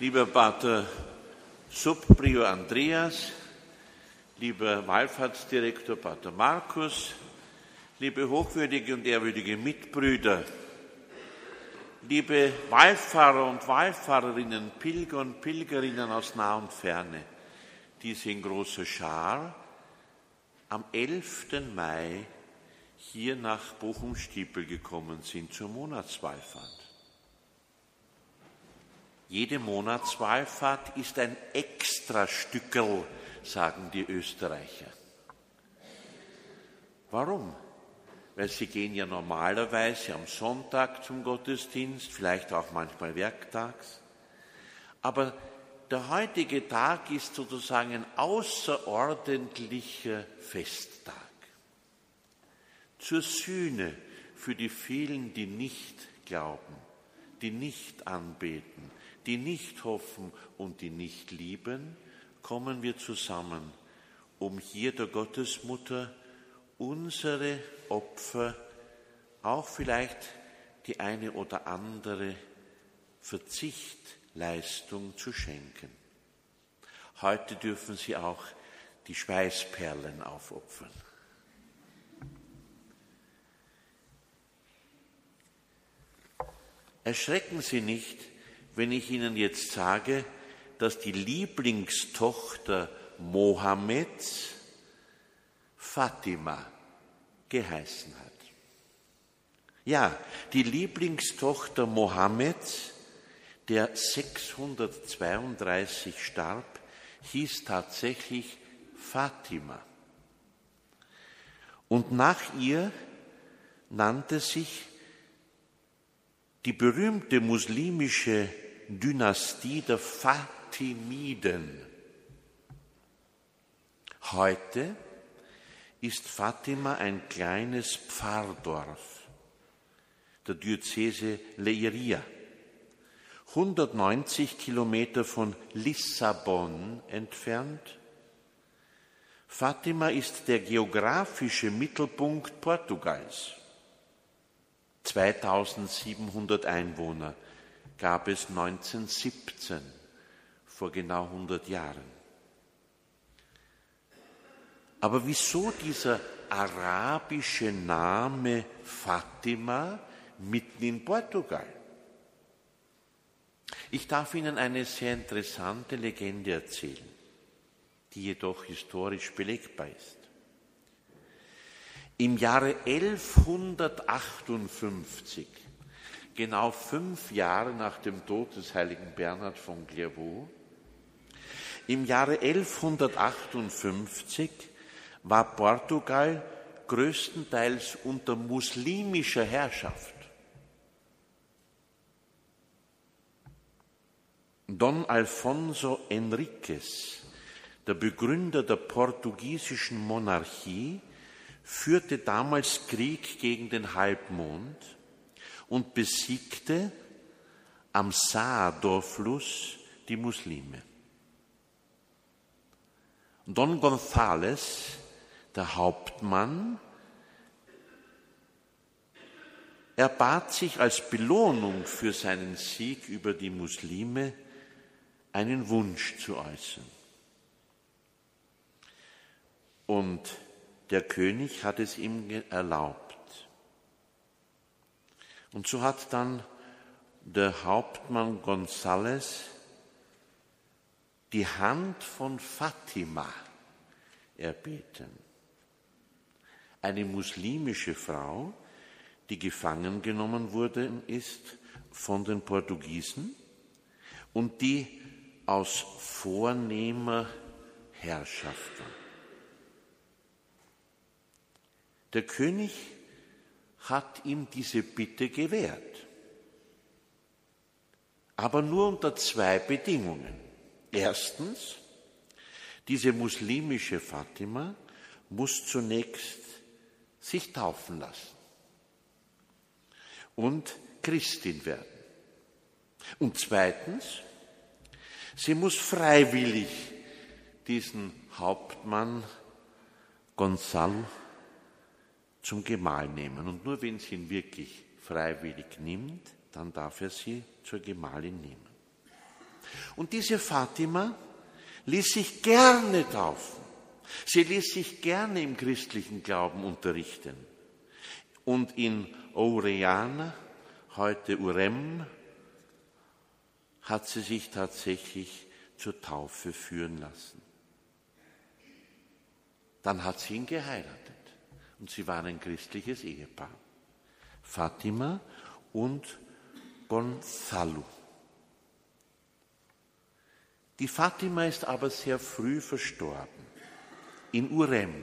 Lieber Pater Subprior Andreas, lieber Wallfahrtsdirektor Pater Markus, liebe hochwürdige und ehrwürdige Mitbrüder, liebe Wallfahrer und Wallfahrerinnen, Pilger und Pilgerinnen aus nah und ferne, die Sie in großer Schar am 11. Mai hier nach Bochum-Stiepel gekommen sind zur Monatswallfahrt. Jede Monatswallfahrt ist ein Extrastückerl, sagen die Österreicher. Warum? Weil sie gehen ja normalerweise am Sonntag zum Gottesdienst, vielleicht auch manchmal werktags. Aber der heutige Tag ist sozusagen ein außerordentlicher Festtag. Zur Sühne für die vielen, die nicht glauben, die nicht anbeten, die nicht hoffen und die nicht lieben, kommen wir zusammen, um hier der Gottesmutter unsere Opfer, auch vielleicht die eine oder andere Verzichtleistung zu schenken. Heute dürfen Sie auch die Schweißperlen aufopfern. Erschrecken Sie nicht, wenn ich Ihnen jetzt sage, dass die Lieblingstochter Mohammeds Fatima geheißen hat. Ja, die Lieblingstochter Mohammeds, der 632 starb, hieß tatsächlich Fatima. Und nach ihr nannte sich die berühmte muslimische Dynastie der Fatimiden. Heute ist Fatima ein kleines Pfarrdorf der Diözese Leiria, 190 Kilometer von Lissabon entfernt. Fatima ist der geografische Mittelpunkt Portugals. 2700 Einwohner gab es 1917, vor genau 100 Jahren. Aber wieso dieser arabische Name Fatima mitten in Portugal? Ich darf Ihnen eine sehr interessante Legende erzählen, die jedoch historisch belegbar ist. Im Jahre 1158, genau 5 Jahre nach dem Tod des heiligen Bernhard von Clairvaux, im Jahre 1158 war Portugal größtenteils unter muslimischer Herrschaft. Dom Alfonso Henriques, der Begründer der portugiesischen Monarchie, führte damals Krieg gegen den Halbmond und besiegte am Saador-Fluss die Muslime. Don González, der Hauptmann, erbat sich als Belohnung für seinen Sieg über die Muslime, einen Wunsch zu äußern. Und der König hat es ihm erlaubt. Und so hat dann der Hauptmann González die Hand von Fatima erbeten. Eine muslimische Frau, die gefangen genommen worden ist von den Portugiesen und die aus vornehmer Herrschaft war. Der König hat ihm diese Bitte gewährt, aber nur unter 2 Bedingungen. Erstens, diese muslimische Fatima muss zunächst sich taufen lassen und Christin werden. Und zweitens, sie muss freiwillig diesen Hauptmann Gonzalo zum Gemahl nehmen. Und nur wenn sie ihn wirklich freiwillig nimmt, dann darf er sie zur Gemahlin nehmen. Und diese Fatima ließ sich gerne taufen. Sie ließ sich gerne im christlichen Glauben unterrichten. Und in Oureana, heute Urem, hat sie sich tatsächlich zur Taufe führen lassen. Dann hat sie ihn geheiratet und sie waren ein christliches Ehepaar. Fatima und Gonzalo. Die Fatima ist aber sehr früh verstorben, in Urem.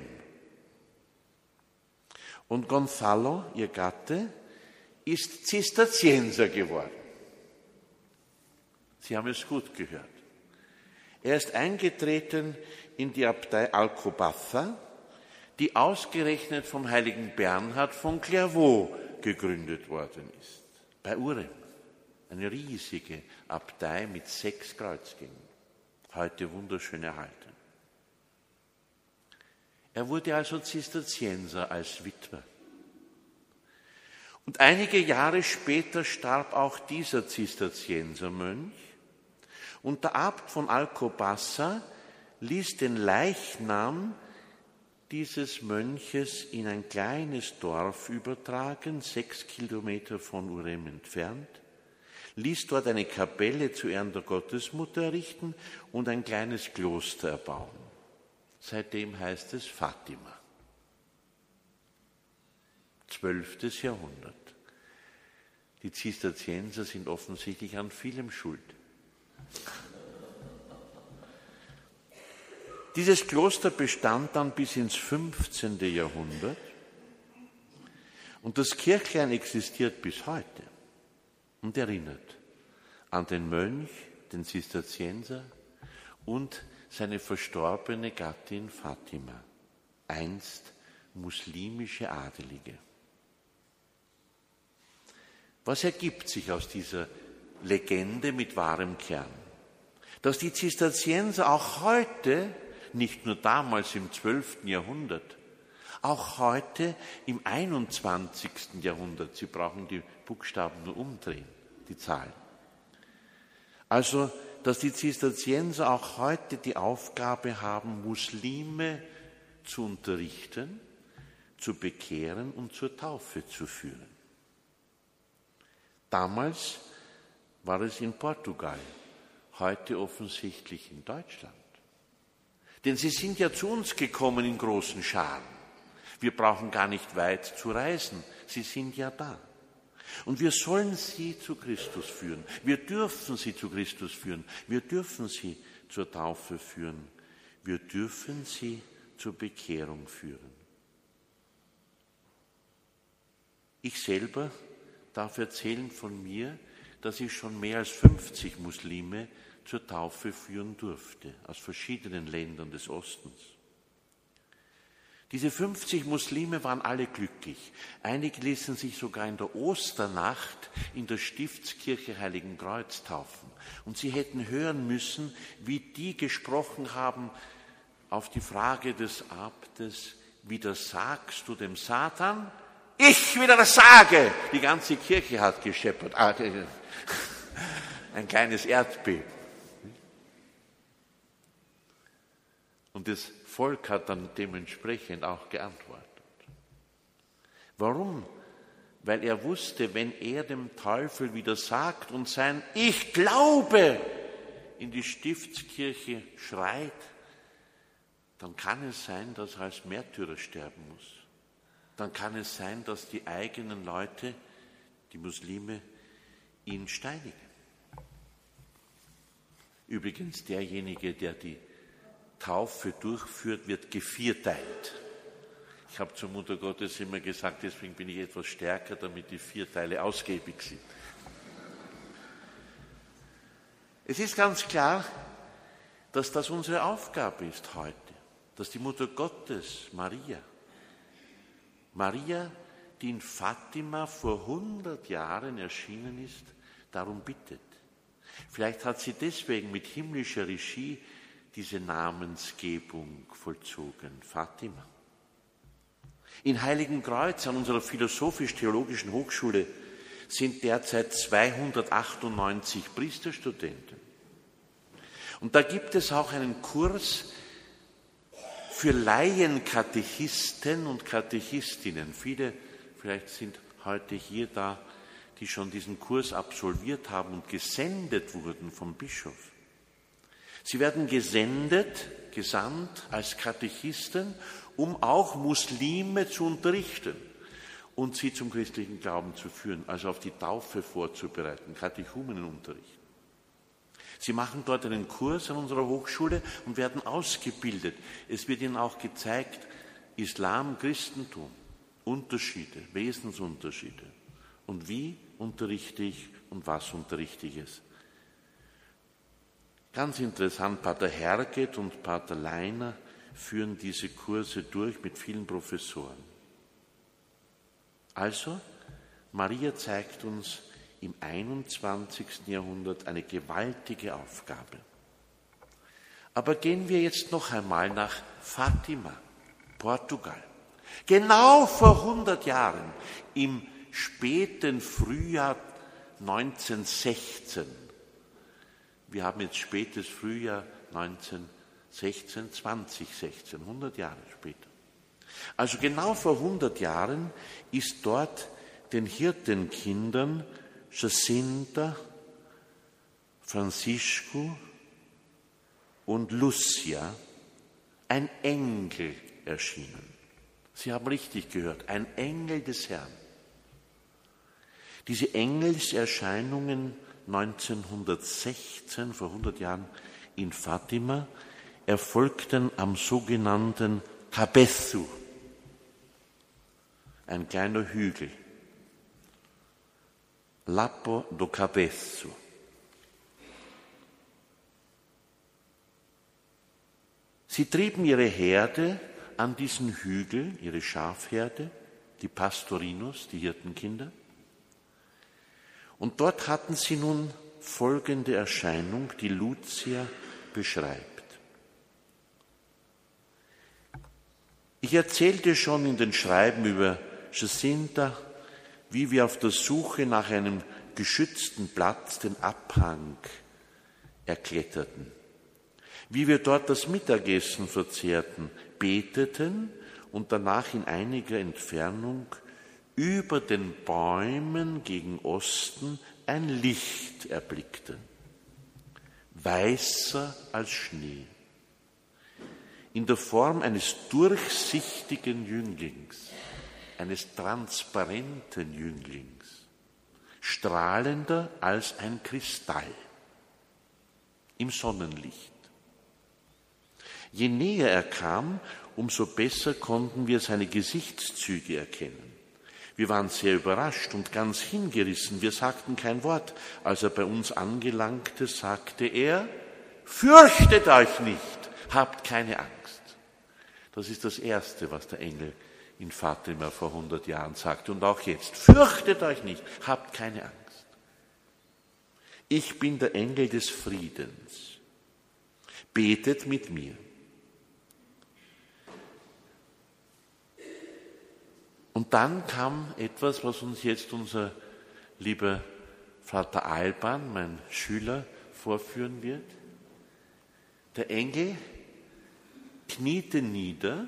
Und Gonzalo, ihr Gatte, ist Zisterzienser geworden. Sie haben es gut gehört. Er ist eingetreten in die Abtei Alcobaza, die ausgerechnet vom heiligen Bernhard von Clairvaux gegründet worden ist, bei Urem. Eine riesige Abtei mit 6 Kreuzgängen, heute wunderschön erhalten. Er wurde also Zisterzienser als Witwer. Und einige Jahre später starb auch dieser Zisterziensermönch und der Abt von Alcobaza ließ den Leichnam dieses Mönches in ein kleines Dorf übertragen, 6 Kilometer von Urem entfernt, ließ dort eine Kapelle zu Ehren der Gottesmutter errichten und ein kleines Kloster erbauen. Seitdem heißt es Fatima. 12. Jahrhundert. Die Zisterzienser sind offensichtlich an vielem schuld. Dieses Kloster bestand dann bis ins 15. Jahrhundert und das Kirchlein existiert bis heute und erinnert an den Mönch, den Zisterzienser und seine verstorbene Gattin Fatima, einst muslimische Adelige. Was ergibt sich aus dieser Legende mit wahrem Kern? Dass die Zisterzienser auch heute, nicht nur damals im 12. Jahrhundert, auch heute im 21. Jahrhundert, Sie brauchen die Buchstaben nur umdrehen, die Zahlen. Also, dass die Zisterzienser auch heute die Aufgabe haben, Muslime zu unterrichten, zu bekehren und zur Taufe zu führen. Damals war es in Portugal, heute offensichtlich in Deutschland. Denn sie sind ja zu uns gekommen in großen Scharen. Wir brauchen gar nicht weit zu reisen, sie sind ja da. Und wir sollen sie zu Christus führen. Wir dürfen sie zu Christus führen. Wir dürfen sie zur Taufe führen. Wir dürfen sie zur Bekehrung führen. Ich selber darf erzählen von mir, dass ich schon mehr als 50 Muslime zur Taufe führen durfte, aus verschiedenen Ländern des Ostens. Diese 50 Muslime waren alle glücklich. Einige ließen sich sogar in der Osternacht in der Stiftskirche Heiligen Kreuz taufen. Und sie hätten hören müssen, wie die gesprochen haben auf die Frage des Abtes, widersagst du dem Satan? Ich widersage! Die ganze Kirche hat gescheppert. Ein kleines Erdbeben. Und das Volk hat dann dementsprechend auch geantwortet. Warum? Weil er wusste, wenn er dem Teufel widersagt und sein Ich glaube in die Stiftskirche schreit, dann kann es sein, dass er als Märtyrer sterben muss. Dann kann es sein, dass die eigenen Leute, die Muslime, ihn steinigen. Übrigens, derjenige, der die Taufe durchführt, wird gevierteilt. Ich habe zur Mutter Gottes immer gesagt, deswegen bin ich etwas stärker, damit die 4 Teile ausgiebig sind. Es ist ganz klar, dass das unsere Aufgabe ist heute, dass die Mutter Gottes, Maria, die in Fatima vor 100 Jahren erschienen ist, darum bittet. Vielleicht hat sie deswegen mit himmlischer Regie diese Namensgebung vollzogen, Fatima. In Heiligen Kreuz, an unserer Philosophisch-Theologischen Hochschule, sind derzeit 298 Priesterstudenten. Und da gibt es auch einen Kurs für Laienkatechisten und Katechistinnen. Viele vielleicht sind heute hier da, die schon diesen Kurs absolviert haben und gesendet wurden vom Bischof. Sie werden gesandt als Katechisten, um auch Muslime zu unterrichten und sie zum christlichen Glauben zu führen, also auf die Taufe vorzubereiten, Katechumenenunterricht. Sie machen dort einen Kurs an unserer Hochschule und werden ausgebildet. Es wird ihnen auch gezeigt, Islam, Christentum, Unterschiede, Wesensunterschiede. Und wie unterrichte ich und was unterrichte ich es? Ganz interessant, Pater Herget und Pater Leiner führen diese Kurse durch mit vielen Professoren. Also, Maria zeigt uns im 21. Jahrhundert eine gewaltige Aufgabe. Aber gehen wir jetzt noch einmal nach Fatima, Portugal. Genau vor 100 Jahren, im späten Frühjahr 1916, wir haben jetzt spätes Frühjahr 1916, 2016, 100 Jahre später. Also genau vor 100 Jahren ist dort den Hirtenkindern Jacinta, Francisco und Lucia ein Engel erschienen. Sie haben richtig gehört, ein Engel des Herrn. Diese Engelserscheinungen 1916, vor 100 Jahren in Fatima, erfolgten am sogenannten Cabeço, ein kleiner Hügel. Lapo do Cabeço. Sie trieben ihre Herde an diesen Hügel, ihre Schafherde, die Pastorinos, die Hirtenkinder. Und dort hatten sie nun folgende Erscheinung, die Lucia beschreibt. Ich erzählte schon in den Schreiben über Jacinta, wie wir auf der Suche nach einem geschützten Platz den Abhang erkletterten, wie wir dort das Mittagessen verzehrten, beteten und danach in einiger Entfernung über den Bäumen gegen Osten ein Licht erblickten, weißer als Schnee, in der Form eines durchsichtigen Jünglings, eines transparenten Jünglings, strahlender als ein Kristall im Sonnenlicht. Je näher er kam, umso besser konnten wir seine Gesichtszüge erkennen. Wir waren sehr überrascht und ganz hingerissen. Wir sagten kein Wort. Als er bei uns angelangte, sagte er, fürchtet euch nicht, habt keine Angst. Das ist das Erste, was der Engel in Fatima vor 100 Jahren sagte und auch jetzt. Fürchtet euch nicht, habt keine Angst. Ich bin der Engel des Friedens. Betet mit mir. Und dann kam etwas, was uns jetzt unser lieber Vater Alban, mein Schüler, vorführen wird. Der Engel kniete nieder,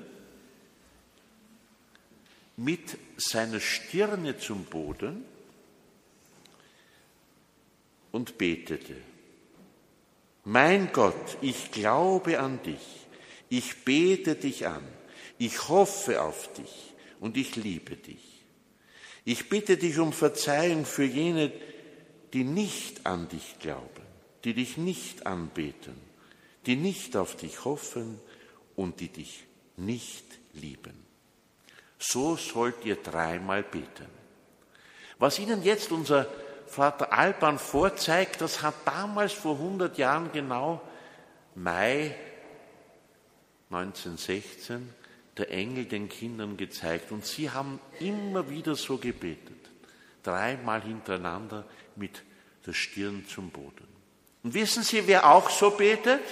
mit seiner Stirne zum Boden und betete. Mein Gott, ich glaube an dich, ich bete dich an, ich hoffe auf dich und ich liebe dich. Ich bitte dich um Verzeihung für jene, die nicht an dich glauben, die dich nicht anbeten, die nicht auf dich hoffen und die dich nicht lieben. So sollt ihr dreimal beten. Was Ihnen jetzt unser Vater Alban vorzeigt, das hat damals vor 100 Jahren genau Mai 1916 der Engel den Kindern gezeigt. Und sie haben immer wieder so gebetet. Dreimal hintereinander mit der Stirn zum Boden. Und wissen Sie, wer auch so betet?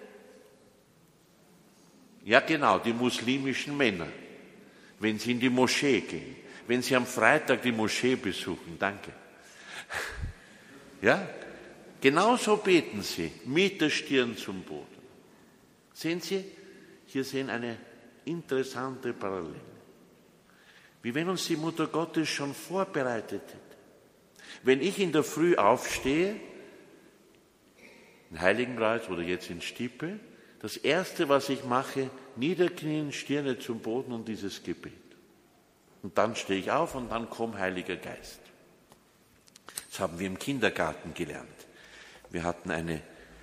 Ja genau, die muslimischen Männer. Wenn Sie in die Moschee gehen, wenn Sie am Freitag die Moschee besuchen, danke. Ja, Genauso beten sie mit der Stirn zum Boden. Sehen Sie, hier sehen eine interessante Parallele. Wie wenn uns die Mutter Gottes schon vorbereitet hätte. Wenn ich in der Früh aufstehe, in Heiligenkreuz oder jetzt in Stiepel, das Erste, was ich mache, niederknien, Stirne zum Boden und dieses Gebet. Und dann stehe ich auf und dann komm, Heiliger Geist. Das haben wir im Kindergarten gelernt. Wir hatten eine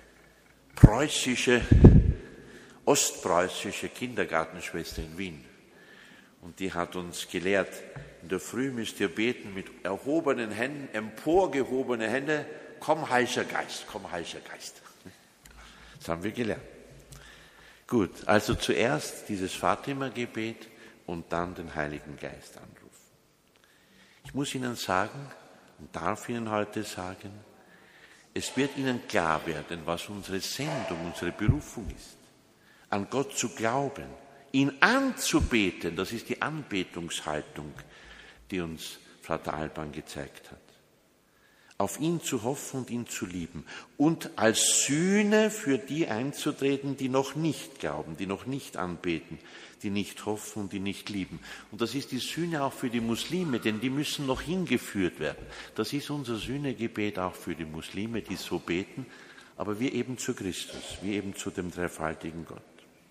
ostpreußische Kindergartenschwester in Wien. Und die hat uns gelehrt, in der Früh müsst ihr beten mit erhobenen Händen, emporgehobene Hände, komm, Heiliger Geist, komm, Heiliger Geist. Das haben wir gelernt. Gut, also zuerst dieses Fatima-Gebet und dann den Heiligen Geist anrufen. Ich muss Ihnen sagen und darf Ihnen heute sagen, es wird Ihnen klar werden, was unsere Sendung, unsere Berufung ist. An Gott zu glauben, ihn anzubeten, das ist die Anbetungshaltung, die uns Vater Alban gezeigt hat. Auf ihn zu hoffen und ihn zu lieben und als Sühne für die einzutreten, die noch nicht glauben, die noch nicht anbeten, die nicht hoffen und die nicht lieben. Und das ist die Sühne auch für die Muslime, denn die müssen noch hingeführt werden. Das ist unser Sühnegebet auch für die Muslime, die so beten, aber wir eben zu Christus, wir eben zu dem dreifaltigen Gott.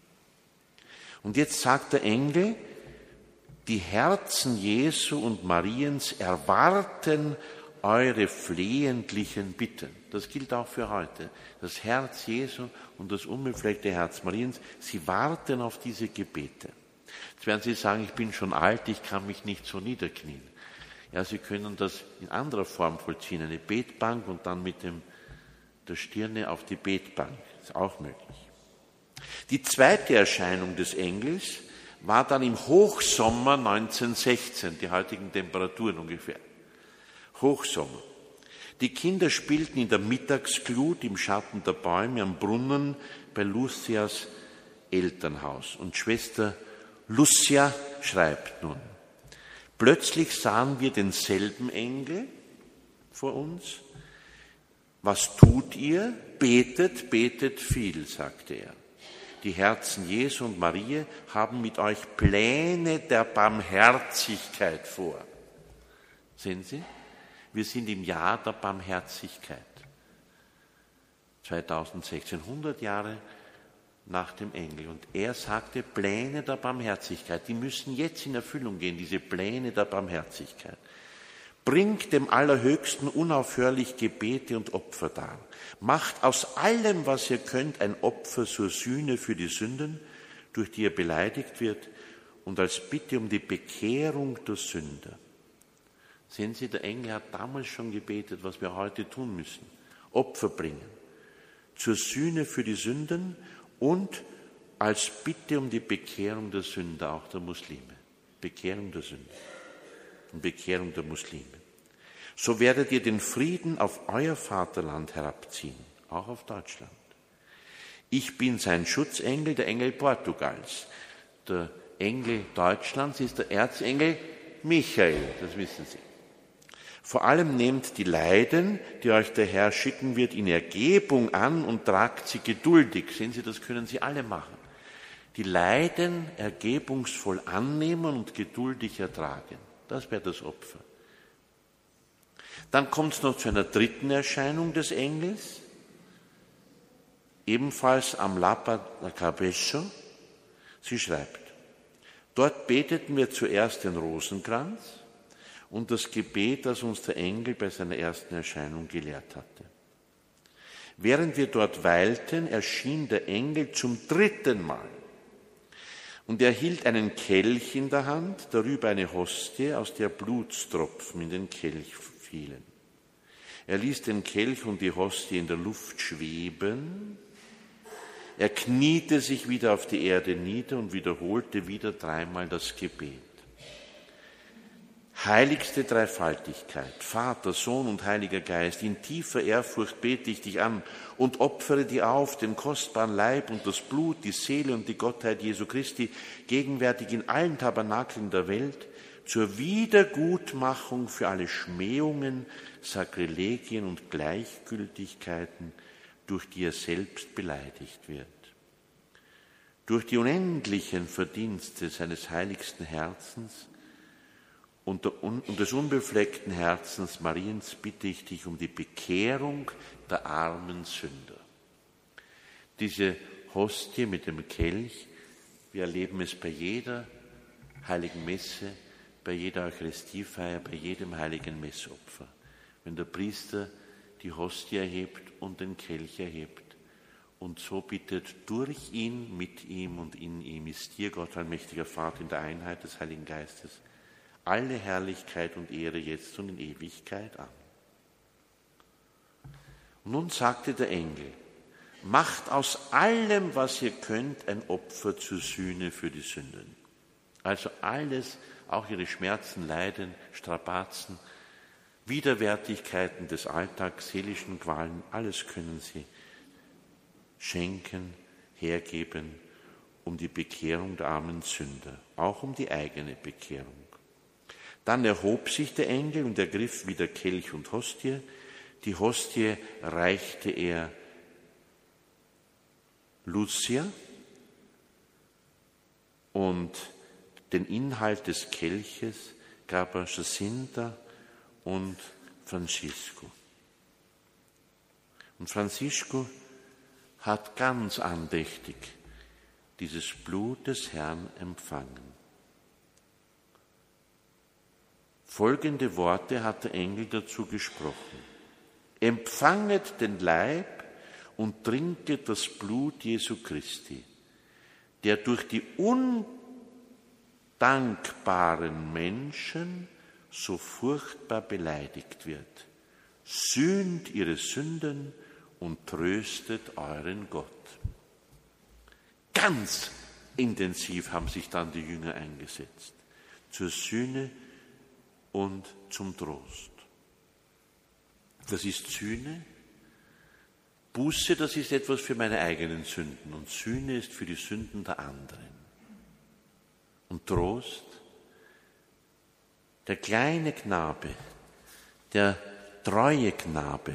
Und jetzt sagt der Engel, die Herzen Jesu und Mariens erwarten eure flehentlichen Bitten. Das gilt auch für heute. Das Herz Jesu und das unbefleckte Herz Mariens, sie warten auf diese Gebete. Jetzt werden Sie sagen, ich bin schon alt, ich kann mich nicht so niederknien. Ja, Sie können das in anderer Form vollziehen, eine Betbank und dann mit der Stirne auf die Betbank. Das ist auch möglich. Die zweite Erscheinung des Engels war dann im Hochsommer 1916, die heutigen Temperaturen ungefähr. Hochsommer. Die Kinder spielten in der Mittagsglut im Schatten der Bäume am Brunnen bei Lucias Elternhaus. Und Schwester Lucia schreibt nun, plötzlich sahen wir denselben Engel vor uns. Was tut ihr? Betet, betet viel, sagte er. Die Herzen Jesu und Maria haben mit euch Pläne der Barmherzigkeit vor. Sehen Sie? Wir sind im Jahr der Barmherzigkeit. 2016, 100 Jahre nach dem Engel. Und er sagte, Pläne der Barmherzigkeit, die müssen jetzt in Erfüllung gehen, diese Pläne der Barmherzigkeit. Bringt dem Allerhöchsten unaufhörlich Gebete und Opfer dar. Macht aus allem, was ihr könnt, ein Opfer zur Sühne für die Sünden, durch die ihr beleidigt wird, und als Bitte um die Bekehrung der Sünder. Sehen Sie, der Engel hat damals schon gebetet, was wir heute tun müssen. Opfer bringen. Zur Sühne für die Sünden und als Bitte um die Bekehrung der Sünder, auch der Muslime. Bekehrung der Sünder und Bekehrung der Muslime. So werdet ihr den Frieden auf euer Vaterland herabziehen, auch auf Deutschland. Ich bin sein Schutzengel, der Engel Portugals. Der Engel Deutschlands ist der Erzengel Michael, das wissen Sie. Vor allem nehmt die Leiden, die euch der Herr schicken wird, in Ergebung an und tragt sie geduldig. Sehen Sie, das können Sie alle machen. Die Leiden ergebungsvoll annehmen und geduldig ertragen. Das wäre das Opfer. Dann kommt es noch zu einer dritten Erscheinung des Engels, ebenfalls am Lapa da Cabello. Sie schreibt, dort beteten wir zuerst den Rosenkranz und das Gebet, das uns der Engel bei seiner ersten Erscheinung gelehrt hatte. Während wir dort weilten, erschien der Engel zum dritten Mal. Und er hielt einen Kelch in der Hand, darüber eine Hostie, aus der Blutstropfen in den Kelch fielen. Er ließ den Kelch und die Hostie in der Luft schweben. Er kniete sich wieder auf die Erde nieder und wiederholte wieder dreimal das Gebet. Heiligste Dreifaltigkeit, Vater, Sohn und Heiliger Geist, in tiefer Ehrfurcht bete ich dich an und opfere dir auf den kostbaren Leib und das Blut, die Seele und die Gottheit Jesu Christi, gegenwärtig in allen Tabernakeln der Welt, zur Wiedergutmachung für alle Schmähungen, Sakrilegien und Gleichgültigkeiten, durch die er selbst beleidigt wird. Durch die unendlichen Verdienste seines heiligsten Herzens und des unbefleckten Herzens Mariens bitte ich dich um die Bekehrung der armen Sünder. Diese Hostie mit dem Kelch, wir erleben es bei jeder heiligen Messe, bei jeder Eucharistiefeier, bei jedem heiligen Messopfer. Wenn der Priester die Hostie erhebt und den Kelch erhebt und so bittet, durch ihn, mit ihm und in ihm ist dir, Gott allmächtiger Vater, in der Einheit des Heiligen Geistes, alle Herrlichkeit und Ehre jetzt und in Ewigkeit. Amen. Und nun sagte der Engel, macht aus allem, was ihr könnt, ein Opfer zur Sühne für die Sünden. Also alles, auch ihre Schmerzen, Leiden, Strapazen, Widerwärtigkeiten des Alltags, seelischen Qualen, alles können sie schenken, hergeben, um die Bekehrung der armen Sünder, auch um die eigene Bekehrung. Dann erhob sich der Engel und ergriff wieder Kelch und Hostie. Die Hostie reichte er Lucia und den Inhalt des Kelches gab er Jacinta und Francisco. Und Francisco hat ganz andächtig dieses Blut des Herrn empfangen. Folgende Worte hat der Engel dazu gesprochen. Empfanget den Leib und trinket das Blut Jesu Christi, der durch die undankbaren Menschen so furchtbar beleidigt wird. Sühnt ihre Sünden und tröstet euren Gott. Ganz intensiv haben sich dann die Jünger eingesetzt, zur Sühne und zum Trost. Das ist Sühne. Buße, das ist etwas für meine eigenen Sünden und Sühne ist für die Sünden der anderen. Und Trost, der kleine Knabe, der treue Knabe,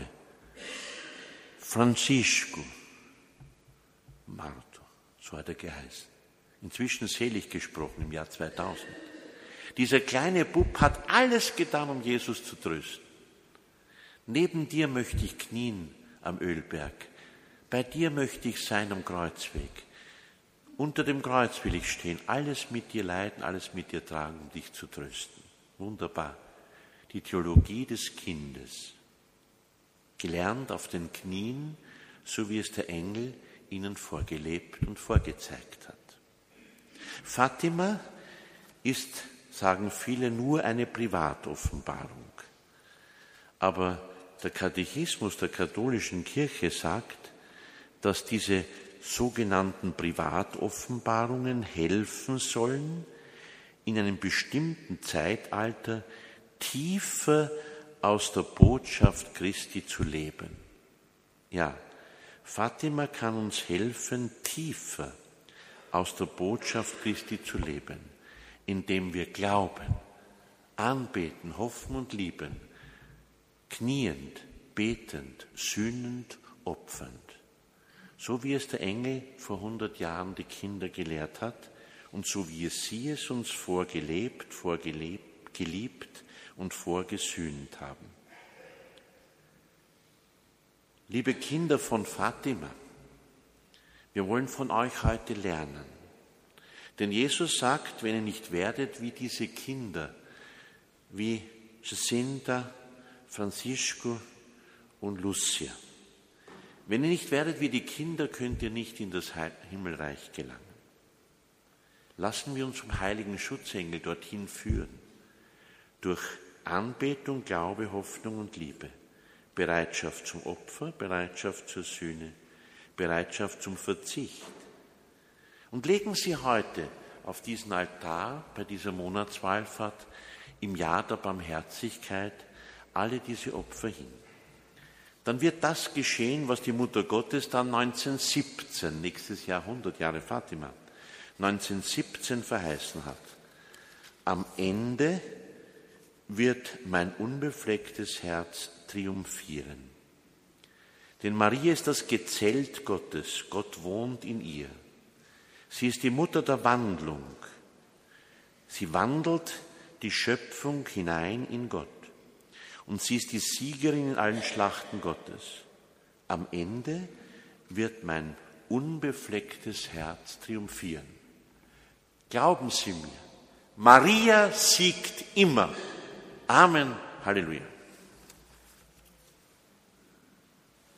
Francisco Marto, so hat er geheißen, inzwischen selig gesprochen im Jahr 2000. Dieser kleine Bub hat alles getan, um Jesus zu trösten. Neben dir möchte ich knien am Ölberg. Bei dir möchte ich sein am Kreuzweg. Unter dem Kreuz will ich stehen, alles mit dir leiden, alles mit dir tragen, um dich zu trösten. Wunderbar. Die Theologie des Kindes. Gelernt auf den Knien, so wie es der Engel ihnen vorgelebt und vorgezeigt hat. Fatima ist, sagen viele, nur eine Privatoffenbarung. Aber der Katechismus der katholischen Kirche sagt, dass diese sogenannten Privatoffenbarungen helfen sollen, in einem bestimmten Zeitalter tiefer aus der Botschaft Christi zu leben. Ja, Fatima kann uns helfen, tiefer aus der Botschaft Christi zu leben, indem wir glauben, anbeten, hoffen und lieben, kniend, betend, sühnend, opfernd. So wie es der Engel vor 100 Jahren die Kinder gelehrt hat und so wie sie es uns vorgeliebt und vorgesühnt haben. Liebe Kinder von Fatima, wir wollen von euch heute lernen. Denn Jesus sagt, wenn ihr nicht werdet wie diese Kinder, wie Jacinta, Francisco und Lucia, wenn ihr nicht werdet wie die Kinder, könnt ihr nicht in das Himmelreich gelangen. Lassen wir uns vom heiligen Schutzengel dorthin führen, durch Anbetung, Glaube, Hoffnung und Liebe, Bereitschaft zum Opfer, Bereitschaft zur Sühne, Bereitschaft zum Verzicht. Und legen Sie heute auf diesen Altar bei dieser Monatswallfahrt im Jahr der Barmherzigkeit alle diese Opfer hin. Dann wird das geschehen, was die Mutter Gottes dann 1917, nächstes Jahr 100 Jahre Fatima, 1917 verheißen hat. Am Ende wird mein unbeflecktes Herz triumphieren. Denn Maria ist das Gezelt Gottes, Gott wohnt in ihr. Sie ist die Mutter der Wandlung. Sie wandelt die Schöpfung hinein in Gott. Und sie ist die Siegerin in allen Schlachten Gottes. Am Ende wird mein unbeflecktes Herz triumphieren. Glauben Sie mir, Maria siegt immer. Amen. Halleluja.